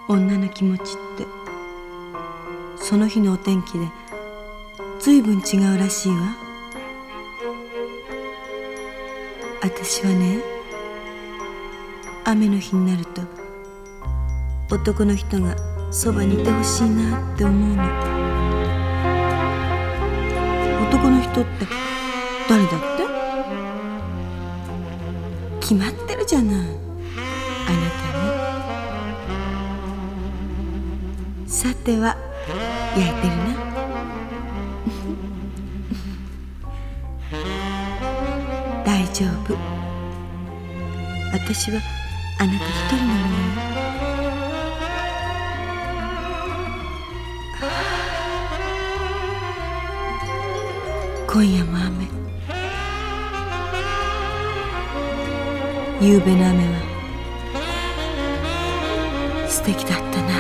女の気持ちってその日のお天気でずいぶん違うらしいわ。私はね、雨の日になると男の人がそばにいてほしいなって思うの。男の人って誰だって？決まってるじゃない、あなたね。さては焼いてるな。大丈夫、私はあなた一人のものよ。今夜も雨。夕べの雨は素敵だったな。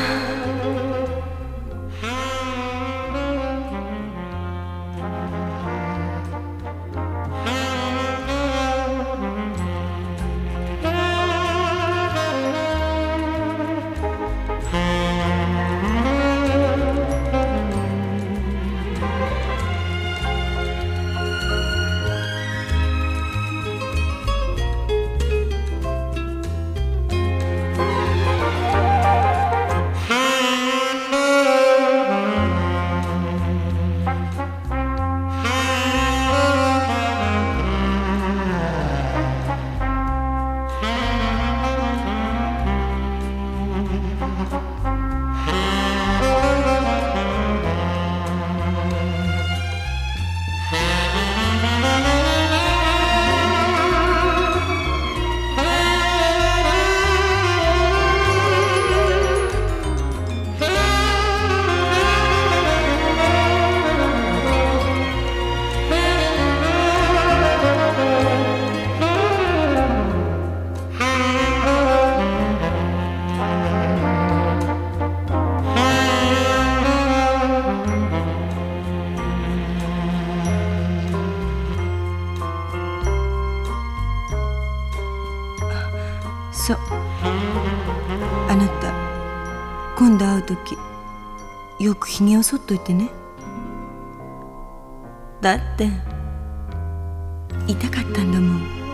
そう、あなた今度会うときよくひげを剃っといてね。だって痛かったんだもん。